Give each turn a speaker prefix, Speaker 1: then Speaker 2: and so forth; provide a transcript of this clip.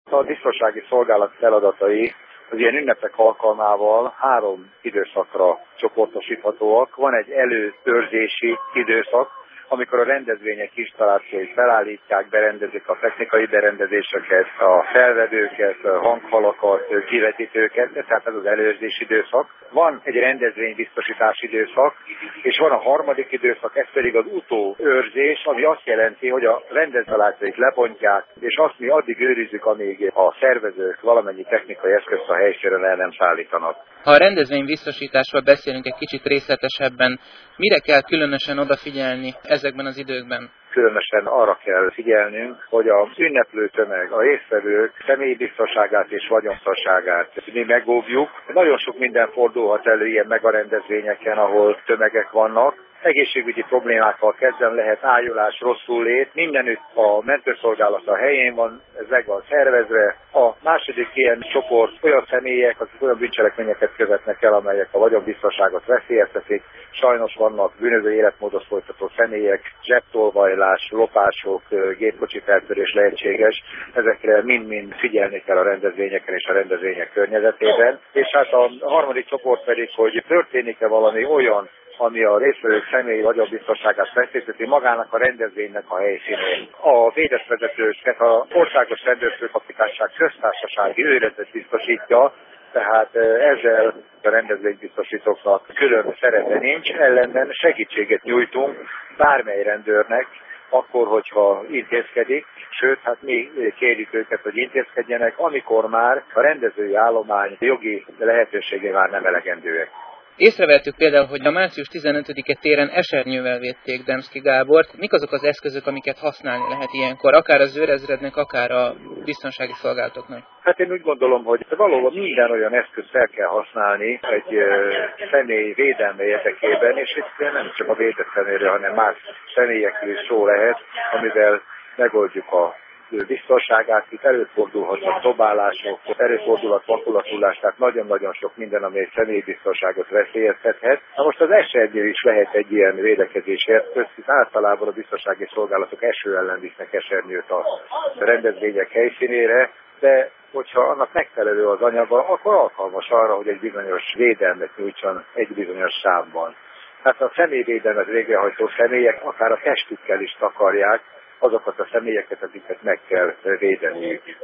Speaker 1: A biztonsági szolgálat feladatai az ilyen ünnepek alkalmával 3 időszakra csoportosíthatóak. Van egy előőrzési időszak, amikor a rendezvények installációit felállítják, berendezik a technikai berendezéseket, a felvevőket, a hangfalakat, kivetítőket, tehát ez az előzési időszak. Van egy rendezvénybiztosítási időszak, és van a harmadik időszak, ez pedig az utóőrzés, ami azt jelenti, hogy a rendezvénylátóit lebontják, és azt mi addig őrizzük, amíg a szervezők valamennyi technikai eszközt a helyszínen el nem szállítanak.
Speaker 2: Ha a rendezvénybiztosításról beszélünk egy kicsit részletesebben, mire kell különösen odafigyelni ezekben az időkben?
Speaker 1: Különösen arra kell figyelnünk, hogy az ünneplő tömeg, a résztvevők személybiztonságát és vagyonbiztonságát mi megóvjuk. Nagyon sok minden fordulhat elő ilyen megarendezvényeken, ahol tömegek vannak. Egészségügyi problémákkal kezdve lehet ájulás, rosszul-lét. Mindenütt a mentőszolgálat a helyén van, ez meg van szervezve. A második ilyen csoport olyan személyek, akik olyan bűncselekményeket követnek el, amelyek a vagyonbiztonságot veszélyeztetik. Sajnos vannak bűnöző életmódot folytató személyek, zsebtolvajlás, lopások, gépkocsi feltörés lehetséges. Ezekre mind-mind figyelni kell a rendezvényeken és a rendezvények környezetében. És hát a harmadik csoport pedig, hogy történik-e valami olyan, ami a résztvevők személyi vagyonbiztonságát veszélyezteti magának a rendezvénynek a helyszínén. A védett vezetőket az Országos Rendőrfőkapitányság köztársasági őrizetet biztosítja, tehát ezzel a rendezvénybiztosítóknak külön szerepe nincs, ellenben segítséget nyújtunk bármely rendőrnek, akkor, hogyha intézkedik, sőt, hát mi kérjük őket, hogy intézkedjenek, amikor már a rendezői állomány jogi lehetőségé már nem elegendőek.
Speaker 2: Észrevettük például, hogy a március 15-e téren esernyővel védték Demszky Gábort. Mik azok az eszközök, amiket használni lehet ilyenkor, akár az őrezrednek, akár a biztonsági szolgálatoknak?
Speaker 1: Hát én úgy gondolom, hogy valóban minden olyan eszközt fel kell használni egy személy védelme érdekében, és itt nem csak a védett személyről, hanem más személyekről is szó lehet, amivel megoldjuk a biztonságát, itt előfordulhatnak dobálások, előfordulhat vakulatulás, tehát nagyon-nagyon sok minden, ami egy személybiztonságot veszélyeztethet. Na most az esernyő is lehet egy ilyen védekezési eszköz, hisz általában a biztonsági szolgálatok eső ellen visznek esernyőt a rendezvények helyszínére, de hogyha annak megfelelő az anyaga, akkor alkalmas arra, hogy egy bizonyos védelmet nyújtson egy bizonyos számban. Hát a személyvédelmet végrehajtó személyek akár a testükkel is takarják azokat a személyeket, akiket meg kell védeniük.